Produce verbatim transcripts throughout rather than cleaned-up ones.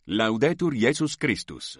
Laudetur Jesus Christus.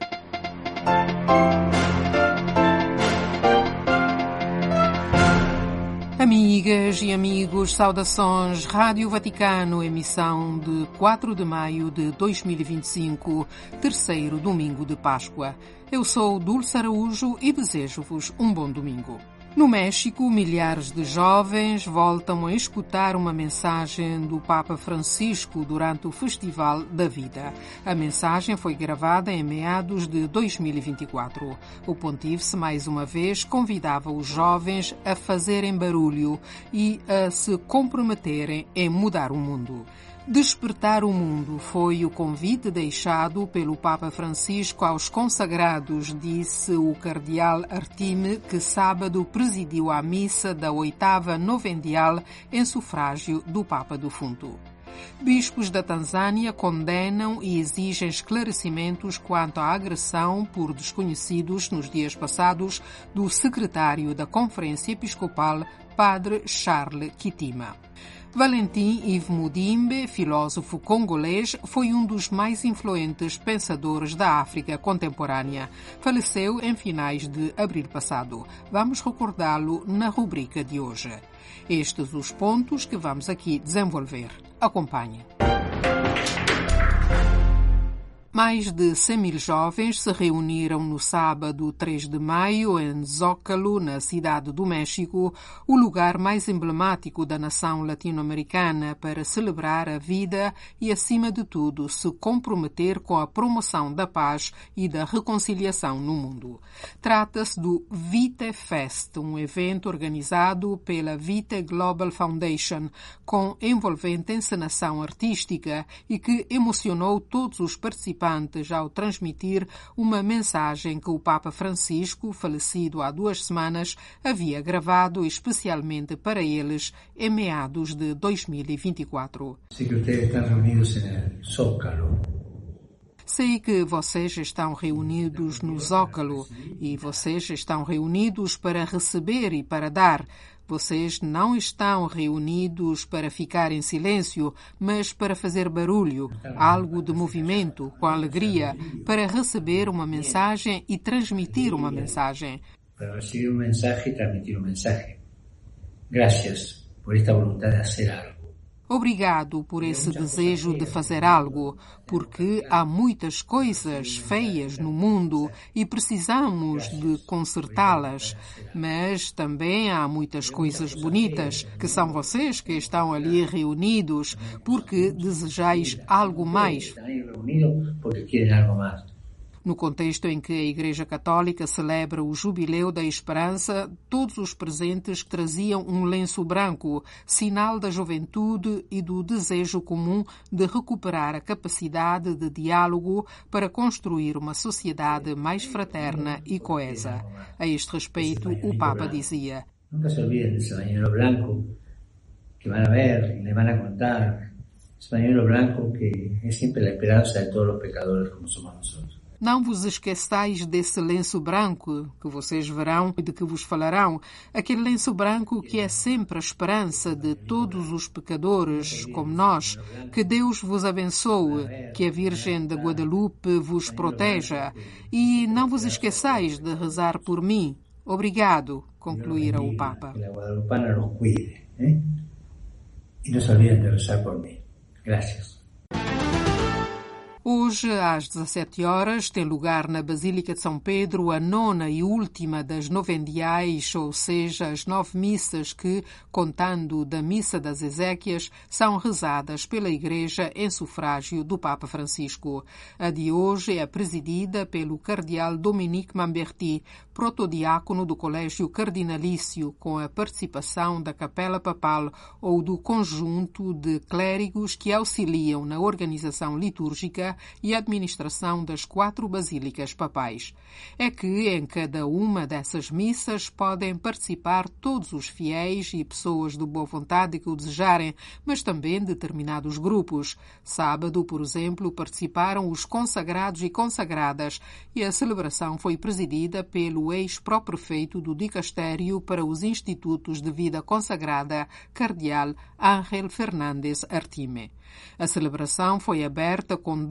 Amigas e amigos, saudações. Rádio Vaticano, emissão de quatro de maio de dois mil e vinte e cinco, terceiro domingo de Páscoa. Eu sou Dulce Araújo e desejo-vos um bom domingo. No México, milhares de jovens voltam a escutar uma mensagem do Papa Francisco durante o Festival da Vida. A mensagem foi gravada em meados de dois mil e vinte e quatro. O pontífice, mais uma vez, convidava os jovens a fazerem barulho e a se comprometerem em mudar o mundo. Despertar o mundo foi o convite deixado pelo Papa Francisco aos consagrados, disse o cardeal Artime, que sábado presidiu a missa da oitava novendial em sufrágio do Papa defunto. Bispos da Tanzânia condenam e exigem esclarecimentos quanto à agressão por desconhecidos nos dias passados do secretário da Conferência Episcopal, Padre Charles Kitima. Valentin Yves Mudimbe, filósofo congolês, foi um dos mais influentes pensadores da África contemporânea. Faleceu em finais de abril passado. Vamos recordá-lo na rubrica de hoje. Estes os pontos que vamos aqui desenvolver. Acompanhe. Mais de cem mil jovens se reuniram no sábado três de maio em Zócalo, na cidade do México, o lugar mais emblemático da nação latino-americana, para celebrar a vida e, acima de tudo, se comprometer com a promoção da paz e da reconciliação no mundo. Trata-se do Vitae Fest, um evento organizado pela Vitae Global Foundation, com envolvente encenação artística e que emocionou todos os participantes ao transmitir uma mensagem que o Papa Francisco, falecido há duas semanas, havia gravado especialmente para eles em meados de dois mil e vinte e quatro. Sei que vocês estão reunidos no Zócalo. Sei que vocês estão reunidos no Zócalo e vocês estão reunidos para receber e para dar. Vocês não estão reunidos para ficar em silêncio, mas para fazer barulho, algo de movimento, com alegria, para receber uma mensagem e transmitir uma mensagem. Para receber uma mensagem e transmitir uma mensagem. Graças por esta vontade de fazer algo. Obrigado por esse desejo de fazer algo, porque há muitas coisas feias no mundo e precisamos de consertá-las, mas também há muitas coisas bonitas, que são vocês que estão ali reunidos, porque desejais algo mais. No contexto em que a Igreja Católica celebra o Jubileu da Esperança, todos os presentes traziam um lenço branco, sinal da juventude e do desejo comum de recuperar a capacidade de diálogo para construir uma sociedade mais fraterna e coesa. A este respeito, o Papa dizia: Nunca se olviden desse pañuelo branco que van a ver e le van a contar. Esse pañuelo branco que é sempre a esperança de todos os pecadores como somos nós. Não vos esqueçais desse lenço branco que vocês verão e de que vos falarão, aquele lenço branco que é sempre a esperança de todos os pecadores, como nós. Que Deus vos abençoe, que a Virgem de Guadalupe vos proteja e não vos esqueçais de rezar por mim. Obrigado, concluíra o Papa. Que a Guadalupana nos cuide, eh? E não se olvidem de rezar por mim. Graças. Hoje, às dezassete horas, tem lugar na Basílica de São Pedro a nona e última das novendiais, ou seja, as nove missas que, contando da Missa das Ezequias, são rezadas pela Igreja em sufrágio do Papa Francisco. A de hoje é presidida pelo cardeal Dominique Mamberti, protodiácono do Colégio Cardinalício, com a participação da Capela Papal ou do conjunto de clérigos que auxiliam na organização litúrgica e administração das quatro basílicas papais. É que em cada uma dessas missas podem participar todos os fiéis e pessoas de boa vontade que o desejarem, mas também determinados grupos. Sábado, por exemplo, participaram os consagrados e consagradas e a celebração foi presidida pelo ex-pró-prefeito do Dicastério para os Institutos de Vida Consagrada, cardeal Ángel Fernández Artime. A celebração foi aberta com dois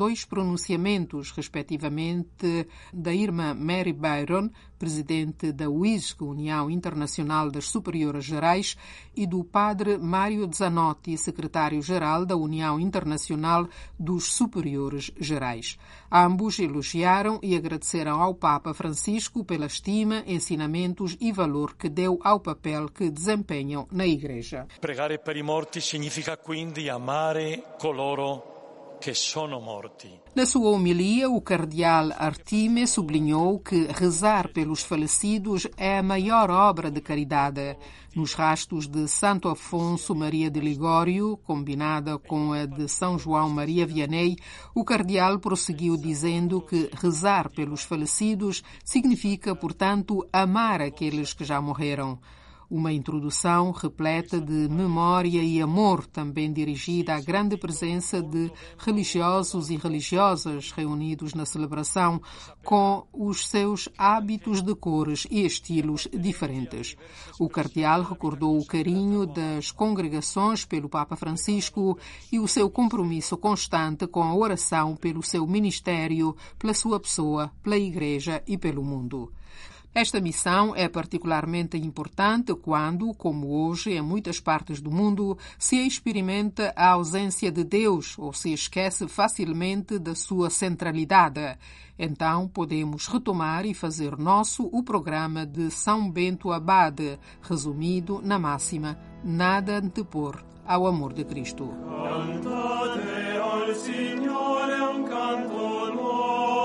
dois pronunciamentos, respectivamente, da irmã Mary Byron, presidente da U I S C, União Internacional das Superioras Gerais, e do padre Mário Zanotti, secretário-geral da União Internacional dos Superiores Gerais. Ambos elogiaram e agradeceram ao Papa Francisco pela estima, ensinamentos e valor que deu ao papel que desempenham na Igreja. Pregare per i morti significa quindi amare coloro que sono morti. Na sua homilia, o cardeal Artime sublinhou que rezar pelos falecidos é a maior obra de caridade. Nos rastos de Santo Afonso Maria de Ligório, combinada com a de São João Maria Vianney, o cardeal prosseguiu dizendo que rezar pelos falecidos significa, portanto, amar aqueles que já morreram. Uma introdução repleta de memória e amor, também dirigida à grande presença de religiosos e religiosas reunidos na celebração, com os seus hábitos de cores e estilos diferentes. O cardeal recordou o carinho das congregações pelo Papa Francisco e o seu compromisso constante com a oração pelo seu ministério, pela sua pessoa, pela Igreja e pelo mundo. Esta missão é particularmente importante quando, como hoje, em muitas partes do mundo, se experimenta a ausência de Deus ou se esquece facilmente da sua centralidade. Então, podemos retomar e fazer nosso o programa de São Bento Abade, resumido na máxima: nada antepor ao amor de Cristo. Cantate al Signore un canto nuovo.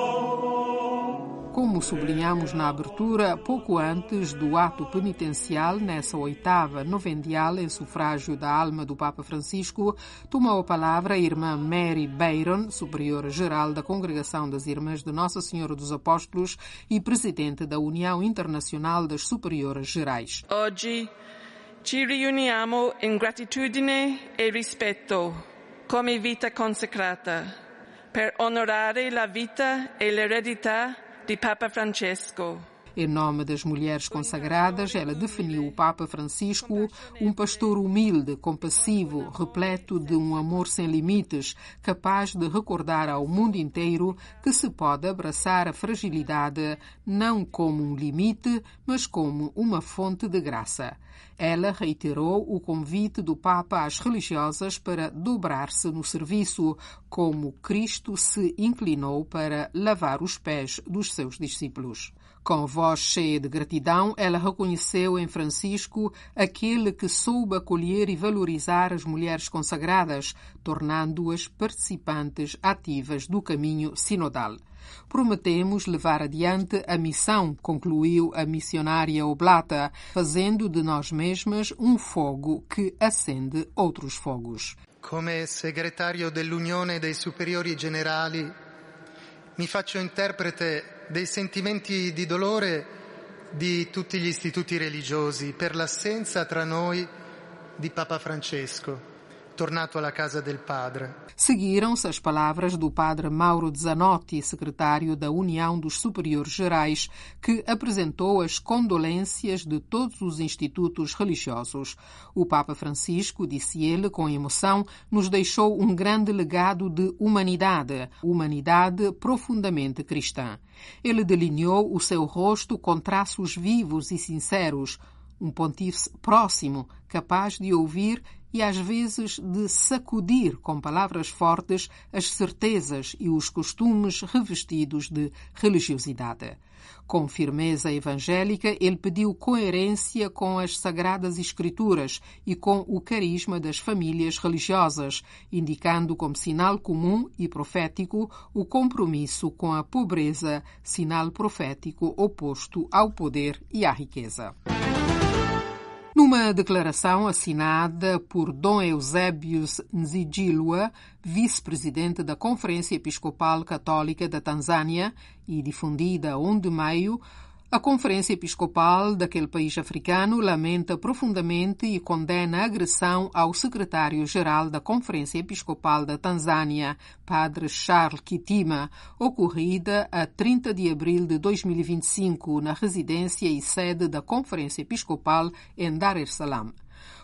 Como sublinhamos na abertura, pouco antes do ato penitencial, nessa oitava novendial em sufrágio da alma do Papa Francisco, tomou a palavra a irmã Mary Byron, superiora-geral da Congregação das Irmãs de Nossa Senhora dos Apóstolos e presidente da União Internacional das Superioras Gerais. Oggi ci riuniamo in gratitudine e rispetto, come vita consacrata, per onorare la vita e l'eredità de Papa Francesco. Em nome das mulheres consagradas, ela definiu o Papa Francisco um pastor humilde, compassivo, repleto de um amor sem limites, capaz de recordar ao mundo inteiro que se pode abraçar a fragilidade não como um limite, mas como uma fonte de graça. Ela reiterou o convite do Papa às religiosas para dobrar-se no serviço, como Cristo se inclinou para lavar os pés dos seus discípulos. Com voz cheia de gratidão, ela reconheceu em Francisco aquele que soube acolher e valorizar as mulheres consagradas, tornando-as participantes ativas do caminho sinodal. Prometemos levar adiante a missão, concluiu a missionária oblata, fazendo de nós mesmas um fogo que acende outros fogos. Come segretario dell'Unione dei Superiori Generali, mi faccio interprete dei sentimenti di dolore di tutti gli istituti religiosi per l'assenza tra noi di Papa Francesco, tornato alla casa del Padre. Seguiram-se as palavras do padre Mauro Zanotti, secretário da União dos Superiores Gerais, que apresentou as condolências de todos os institutos religiosos. O Papa Francisco, disse ele com emoção, nos deixou um grande legado de humanidade, humanidade profundamente cristã. Ele delineou o seu rosto com traços vivos e sinceros, um pontífice próximo, capaz de ouvir e às vezes de sacudir com palavras fortes as certezas e os costumes revestidos de religiosidade. Com firmeza evangélica, ele pediu coerência com as Sagradas Escrituras e com o carisma das famílias religiosas, indicando como sinal comum e profético o compromisso com a pobreza, sinal profético oposto ao poder e à riqueza. Numa declaração assinada por Dom Eusébius Nzijilwa, vice-presidente da Conferência Episcopal Católica da Tanzânia e difundida a primeiro de maio, a Conferência Episcopal daquele país africano lamenta profundamente e condena a agressão ao secretário-geral da Conferência Episcopal da Tanzânia, Padre Charles Kitima, ocorrida a trinta de abril de dois mil e vinte e cinco na residência e sede da Conferência Episcopal em Dar es Salaam.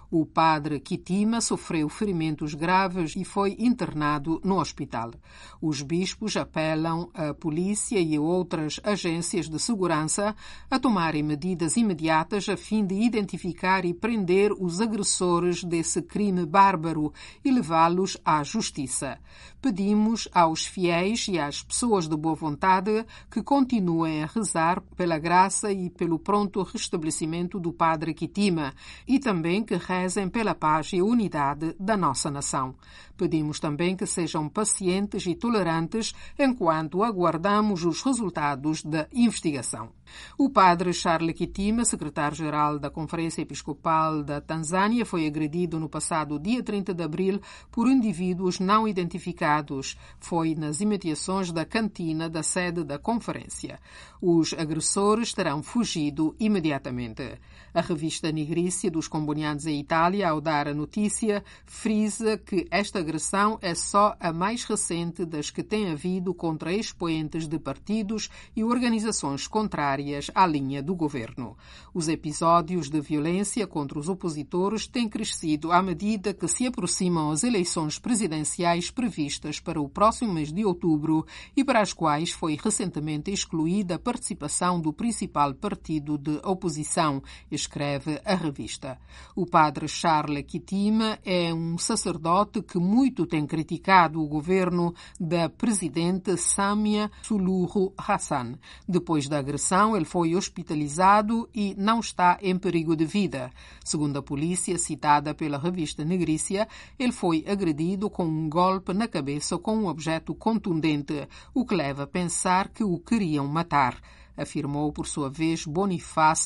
O padre Kitima sofreu ferimentos graves e foi internado no hospital. Os bispos apelam à polícia e a outras agências de segurança a tomarem medidas imediatas a fim de identificar e prender os agressores desse crime bárbaro e levá-los à justiça. Pedimos aos fiéis e às pessoas de boa vontade que continuem a rezar pela graça e pelo pronto restabelecimento do padre Kitima e também que rezem pela paz e unidade da nossa nação. Pedimos também que sejam pacientes e tolerantes enquanto aguardamos os resultados da investigação. O padre Charles Kitima, secretário-geral da Conferência Episcopal da Tanzânia, foi agredido no passado dia trinta de abril por indivíduos não identificados. Foi nas imediações da cantina da sede da conferência. Os agressores terão fugido imediatamente. A revista Nigrícia dos Combonianos em Itália, ao dar a notícia, frisa que esta agressão é só a mais recente das que tem havido contra expoentes de partidos e organizações contrárias à linha do governo. Os episódios de violência contra os opositores têm crescido à medida que se aproximam as eleições presidenciais previstas para o próximo mês de outubro e para as quais foi recentemente excluída a participação do principal partido de oposição, escreve a revista. O padre Charles Kitima é um sacerdote que muito tem criticado o governo da presidente Samia Suluhu Hassan. Depois da agressão, ele foi hospitalizado e não está em perigo de vida. Segundo a polícia, citada pela revista Nigrícia, ele foi agredido com um golpe na cabeça com um objeto contundente, o que leva a pensar que o queriam matar, afirmou por sua vez Boniface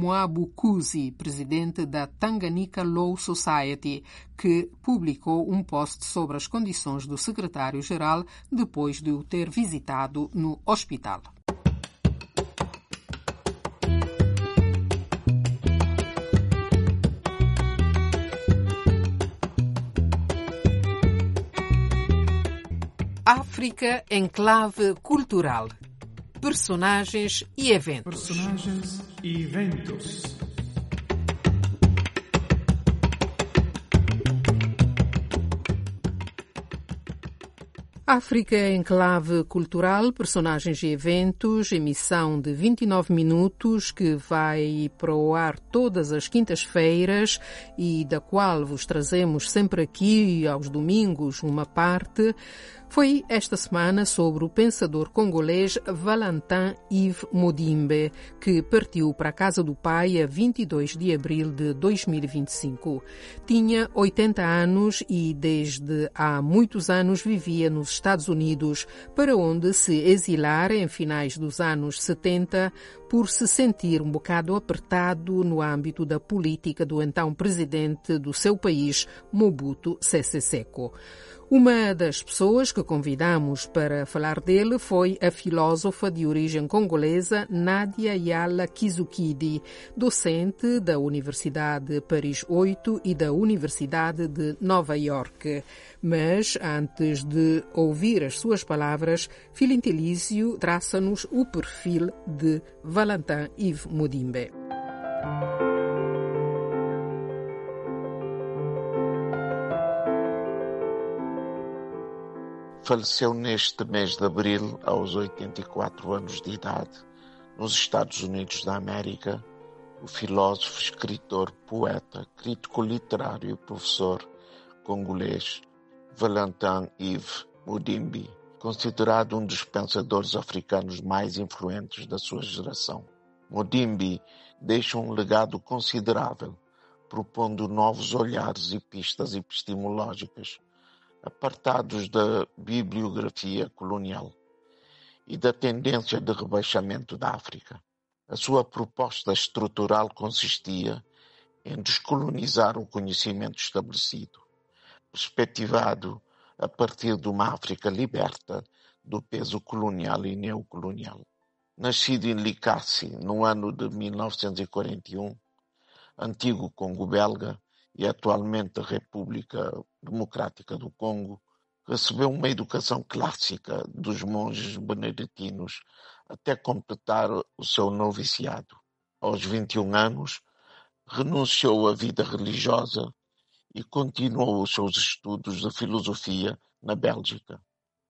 Mwabukusi, presidente da Tanganyika Law Society, que publicou um post sobre as condições do secretário-geral depois de o ter visitado no hospital. África em clave cultural. Personagens e eventos. Personagens e eventos. África em clave cultural, personagens e eventos, emissão de vinte e nove minutos que vai para o ar todas as quintas-feiras e da qual vos trazemos sempre aqui aos domingos uma parte. Foi esta semana sobre o pensador congolês Valentin Yves Mudimbe, que partiu para a casa do pai a vinte e dois de abril de dois mil e vinte e cinco. Tinha oitenta anos e desde há muitos anos vivia nos Estados Unidos, para onde se exilara em finais dos anos setenta por se sentir um bocado apertado no âmbito da política do então presidente do seu país, Mobutu Sese Seko. Uma das pessoas que convidamos para falar dele foi a filósofa de origem congolesa Nadia Yala Kizukidi, docente da Universidade Paris oito e da Universidade de Nova Iorque. Mas, antes de ouvir as suas palavras, Filintelísio traça-nos o perfil de Valentin Yves Mudimbe. Faleceu neste mês de abril, aos oitenta e quatro anos de idade, nos Estados Unidos da América, o filósofo, escritor, poeta, crítico literário e professor congolês Valentin Yves Mudimbe, considerado um dos pensadores africanos mais influentes da sua geração. Mudimbe deixa um legado considerável, propondo novos olhares e pistas epistemológicas, apartados da bibliografia colonial e da tendência de rebaixamento da África. A sua proposta estrutural consistia em descolonizar o conhecimento estabelecido, perspectivado a partir de uma África liberta do peso colonial e neocolonial. Nascido em Likasi no ano de mil novecentos e quarenta e um, antigo Congo belga, e atualmente a República Democrática do Congo, recebeu uma educação clássica dos monges beneditinos até completar o seu noviciado. Aos vinte e um anos, renunciou à vida religiosa e continuou os seus estudos de filosofia na Bélgica.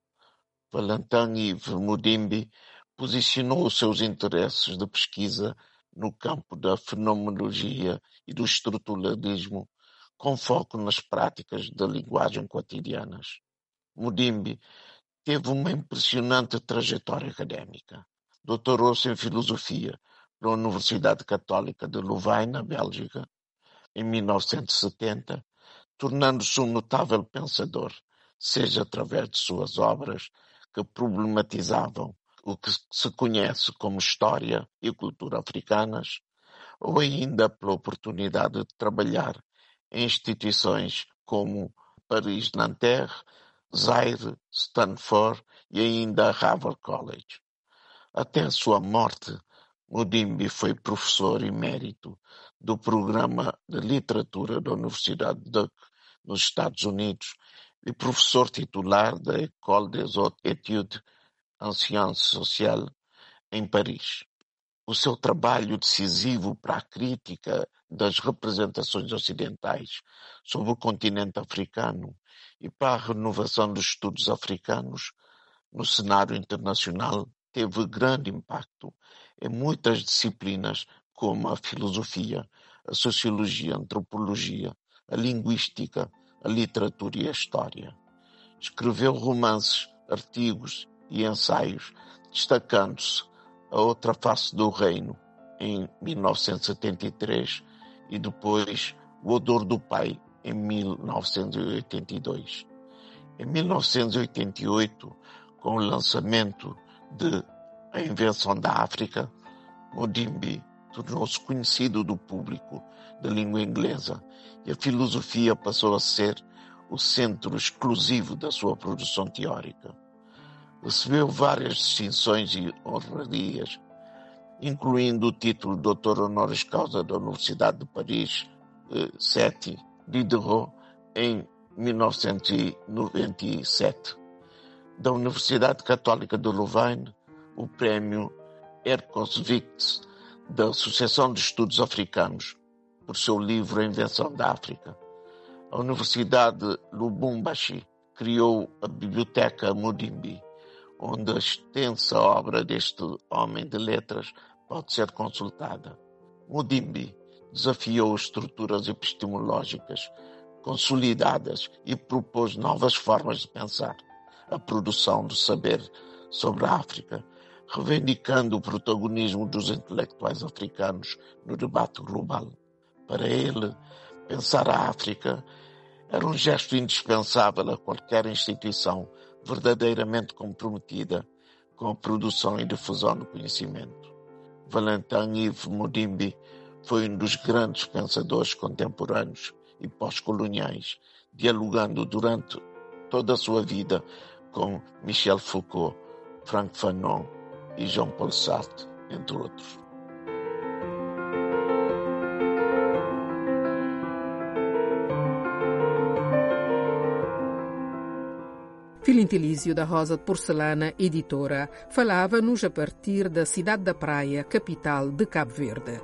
Valentin Yves Mudimbi posicionou os seus interesses de pesquisa no campo da fenomenologia e do estruturalismo, com foco nas práticas da linguagem cotidianas. Mudimbi teve uma impressionante trajetória académica. Doutorou-se em filosofia pela Universidade Católica de Louvain, na Bélgica, em mil novecentos e setenta, tornando-se um notável pensador, seja através de suas obras que problematizavam o que se conhece como história e cultura africanas, ou ainda pela oportunidade de trabalhar em instituições como Paris-Nanterre, Zaire, Stanford e ainda Harvard College. Até a sua morte, Mudimbi foi professor emérito do programa de literatura da Universidade Duke, nos Estados Unidos, e professor titular da École des Hautes Études en Sciences Sociales, em Paris. O seu trabalho decisivo para a crítica das representações ocidentais sobre o continente africano e para a renovação dos estudos africanos no cenário internacional teve grande impacto em muitas disciplinas como a filosofia, a sociologia, a antropologia, a linguística, a literatura e a história. Escreveu romances, artigos e ensaios, destacando-se A Outra Face do Reino, em mil novecentos e setenta e três, e depois O Odor do Pai, em mil novecentos e oitenta e dois. Em mil novecentos e oitenta e oito, com o lançamento de A Invenção da África, Mudimbi tornou-se conhecido do público de língua inglesa e a filosofia passou a ser o centro exclusivo da sua produção teórica. Recebeu várias distinções e honrarias, incluindo o título de doutor honoris causa da Universidade de Paris, eh, sete Diderot, em mil novecentos e noventa e sete. Da Universidade Católica de Louvain, o prémio Ercos Vitae da Associação de Estudos Africanos, por seu livro A Invenção da África. A Universidade de Lubumbashi criou a Biblioteca Mudimbi, onde a extensa obra deste homem de letras pode ser consultada. Mudimbi desafiou estruturas epistemológicas consolidadas e propôs novas formas de pensar a produção do saber sobre a África, reivindicando o protagonismo dos intelectuais africanos no debate global. Para ele, pensar a África era um gesto indispensável a qualquer instituição verdadeiramente comprometida com a produção e difusão do conhecimento. Valentin Yves Mudimbi foi um dos grandes pensadores contemporâneos e pós-coloniais, dialogando durante toda a sua vida com Michel Foucault, Frank Fanon e Jean-Paul Sartre, entre outros. Filintilísio da Rosa de Porcelana, editora, falava-nos a partir da cidade da Praia, capital de Cabo Verde.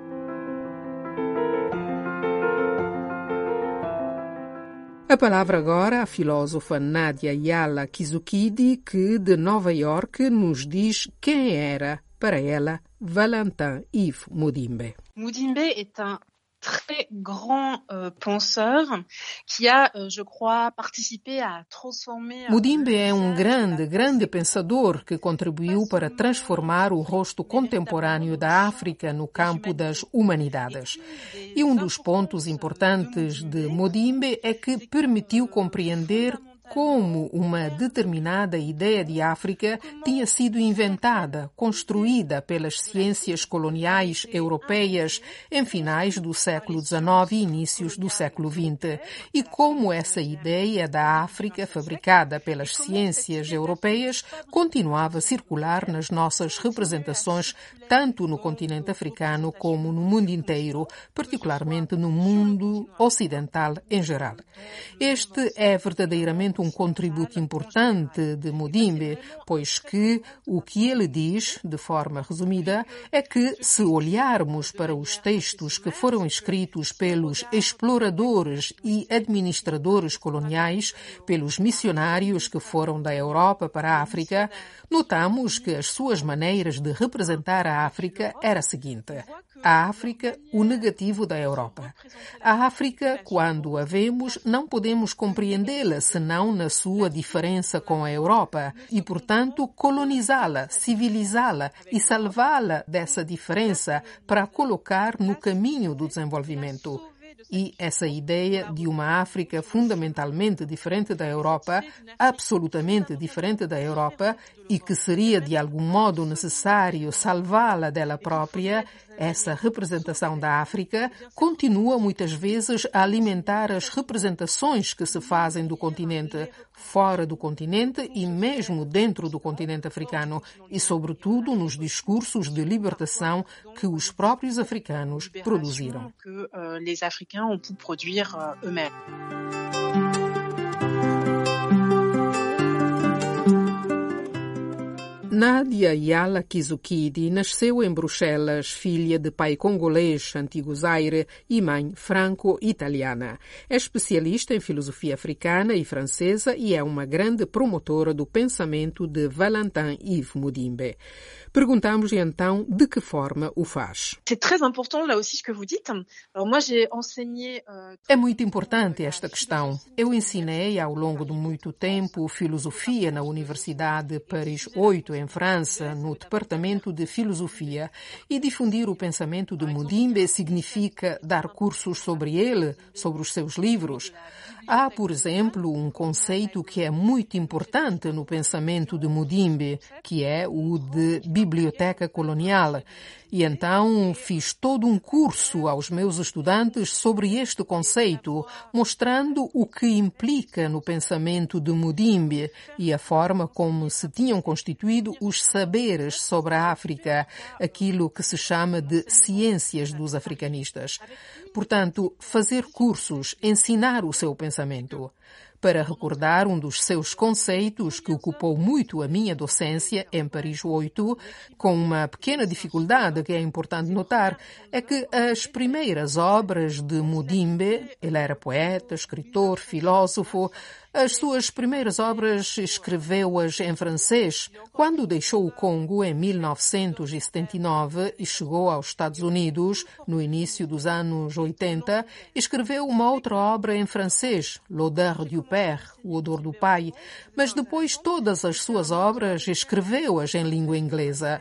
A palavra agora à filósofa Nadia Yala Kizukidi, que de Nova York nos diz quem era, para ela, Valentin Yves Mudimbi. Mudimbi est un très grand euh, penseur qui a, euh, je crois, participé à transformer... Mudimbi é um grande, grande pensador que contribuiu para transformar o rosto contemporâneo da África no campo das humanidades. E um dos pontos importantes de Mudimbi é que permitiu compreender como uma determinada ideia de África tinha sido inventada, construída pelas ciências coloniais europeias em finais do século dezenove e inícios do século vinte, e como essa ideia da África, fabricada pelas ciências europeias, continuava a circular nas nossas representações, tanto no continente africano como no mundo inteiro, particularmente no mundo ocidental em geral. Este é verdadeiramente realmente um contributo importante de Mudimbe, pois que o que ele diz, de forma resumida, é que se olharmos para os textos que foram escritos pelos exploradores e administradores coloniais, pelos missionários que foram da Europa para a África, notamos que as suas maneiras de representar a África era a seguinte: a África, o negativo da Europa. A África, quando a vemos, não podemos compreendê-la senão na sua diferença com a Europa e, portanto, colonizá-la, civilizá-la e salvá-la dessa diferença para colocar no caminho do desenvolvimento. E essa ideia de uma África fundamentalmente diferente da Europa, absolutamente diferente da Europa, e que seria de algum modo necessário salvá-la dela própria, essa representação da África continua muitas vezes a alimentar as representações que se fazem do continente, fora do continente e mesmo dentro do continente africano, e sobretudo nos discursos de libertação que os próprios africanos produziram. Nadia Yala Kizukidi nasceu em Bruxelas, filha de pai congolês, antigo Zaire, e mãe franco-italiana. É especialista em filosofia africana e francesa e é uma grande promotora do pensamento de Valentin Yves Mudimbe. Perguntamos-lhe então de que forma o faz. É muito importante esta questão. Eu ensinei ao longo de muito tempo filosofia na Universidade Paris oito, em França, no Departamento de Filosofia, e difundir o pensamento de Mudimbe significa dar cursos sobre ele, sobre os seus livros. Há, por exemplo, um conceito que é muito importante no pensamento de Mudimbe, que é o de biblioteca colonial. E então fiz todo um curso aos meus estudantes sobre este conceito, mostrando o que implica no pensamento de Mudimbe e a forma como se tinham constituído os saberes sobre a África, aquilo que se chama de ciências dos africanistas. Portanto, fazer cursos, ensinar o seu pensamento. Para recordar um dos seus conceitos que ocupou muito a minha docência em Paris oito, com uma pequena dificuldade que é importante notar, é que as primeiras obras de Mudimbe, ele era poeta, escritor, filósofo, as suas primeiras obras escreveu-as em francês. Quando deixou o Congo em mil novecentos e setenta e nove e chegou aos Estados Unidos, no início dos anos oitenta, escreveu uma outra obra em francês, L'odeur du père, o odor do pai, mas depois todas as suas obras escreveu-as em língua inglesa.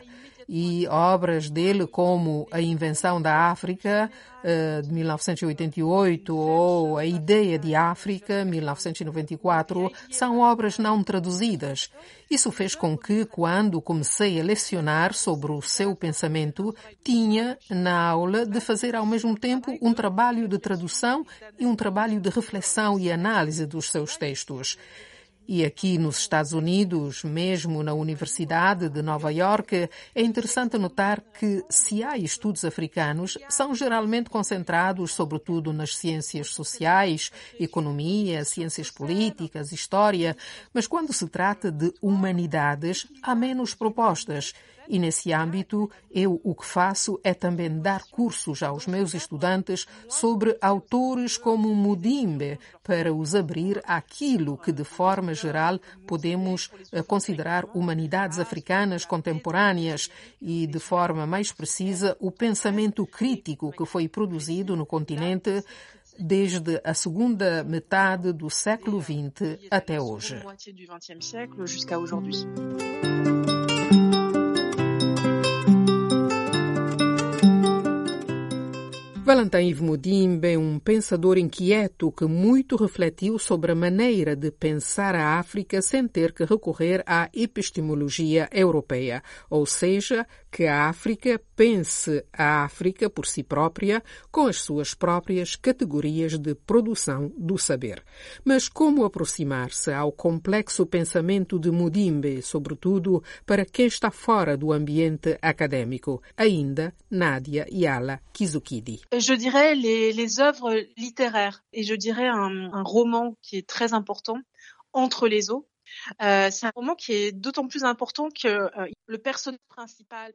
E obras dele como A Invenção da África, de mil novecentos e oitenta e oito, ou A Ideia de África, mil novecentos e noventa e quatro, são obras não traduzidas. Isso fez com que, quando comecei a lecionar sobre o seu pensamento, tinha na aula de fazer ao mesmo tempo um trabalho de tradução e um trabalho de reflexão e análise dos seus textos. E aqui nos Estados Unidos, mesmo na Universidade de Nova York, é interessante notar que, se há estudos africanos, são geralmente concentrados sobretudo nas ciências sociais, economia, ciências políticas, história, mas quando se trata de humanidades, há menos propostas. E nesse âmbito, eu o que faço é também dar cursos aos meus estudantes sobre autores como Mudimbe, para os abrir àquilo que, de forma geral, podemos considerar humanidades africanas contemporâneas e, de forma mais precisa, o pensamento crítico que foi produzido no continente desde a segunda metade do século vinte até hoje. Valentin Yves Mudimbe é um pensador inquieto que muito refletiu sobre a maneira de pensar a África sem ter que recorrer à epistemologia europeia, ou seja, que a África pense a África por si própria, com as suas próprias categorias de produção do saber. Mas como aproximar-se ao complexo pensamento de Mudimbe, sobretudo para quem está fora do ambiente académico? Ainda Nadia Yala Kizukidi. Je dirais les, les œuvres littéraires et je dirais un, un roman qui est très important Entre les eaux. Euh, c'est un roman qui est d'autant plus important que euh, le personnage principal...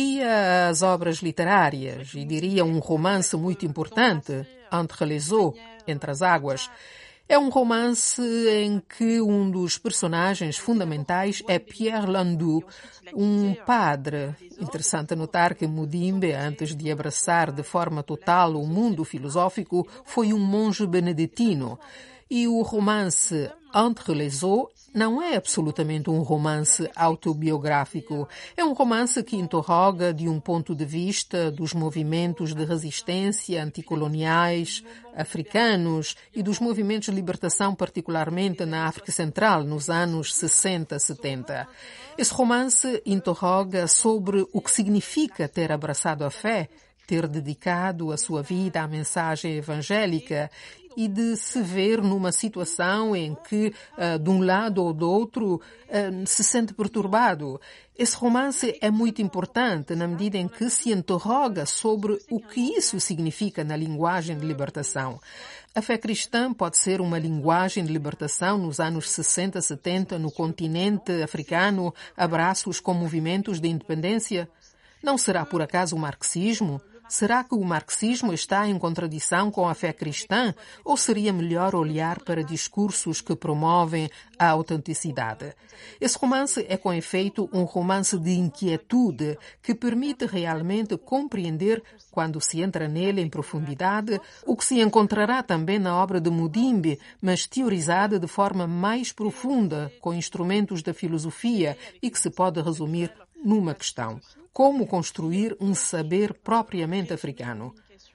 Diria as obras literárias e diria um romance muito importante, Entre les eaux, Entre as Águas. É um romance em que um dos personagens fundamentais é Pierre Landau, um padre. Interessante notar que Mudimbe, antes de abraçar de forma total o mundo filosófico, foi um monge beneditino. E o romance Entre les eaux não é absolutamente um romance autobiográfico. É um romance que interroga de um ponto de vista dos movimentos de resistência anticoloniais africanos e dos movimentos de libertação, particularmente na África Central, nos anos sessenta, setenta. Esse romance interroga sobre o que significa ter abraçado a fé, ter dedicado a sua vida à mensagem evangélica e de se ver numa situação em que, uh, de um lado ou do outro, uh, se sente perturbado. Esse romance é muito importante na medida em que se interroga sobre o que isso significa na linguagem de libertação. A fé cristã pode ser uma linguagem de libertação nos anos sessenta, setenta, no continente africano, a braços com movimentos de independência? Não será por acaso o marxismo? Será que o marxismo está em contradição com a fé cristã? Ou seria melhor olhar para discursos que promovem a autenticidade? Esse romance é, com efeito, um romance de inquietude que permite realmente compreender, quando se entra nele em profundidade, o que se encontrará também na obra de Mudimbe, mas teorizada de forma mais profunda, com instrumentos da filosofia e que se pode resumir numa questão: como construir um saber propriamente africano?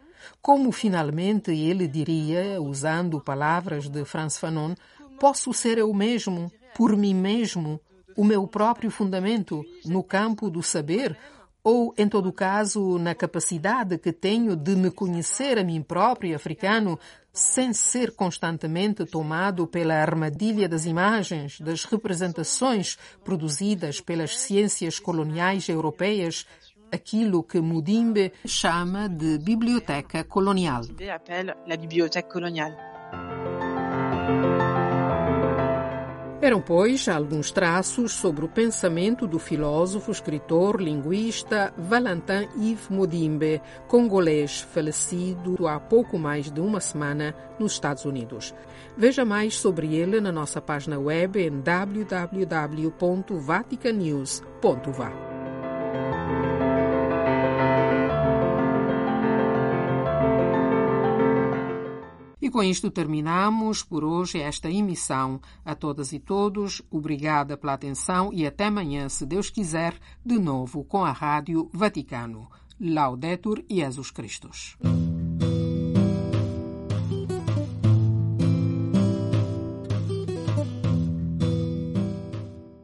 Como, finalmente, ele diria, usando palavras de Frantz Fanon, posso ser eu mesmo, por mim mesmo, o meu próprio fundamento no campo do saber? Ou, em todo caso, na capacidade que tenho de me conhecer a mim próprio africano, sem ser constantemente tomado pela armadilha das imagens, das representações produzidas pelas ciências coloniais europeias, aquilo que Mudimbe chama de biblioteca colonial. La bibliothèque coloniale. Eram, pois, alguns traços sobre o pensamento do filósofo, escritor, linguista Valentin Yves Mudimbe, congolês, falecido há pouco mais de uma semana nos Estados Unidos. Veja mais sobre ele na nossa página web em w w w ponto vatican news ponto v a. E com isto terminamos por hoje esta emissão. A todas e todos, obrigada pela atenção e até amanhã, se Deus quiser, de novo com a Rádio Vaticano. Laudetur Jesus Christus.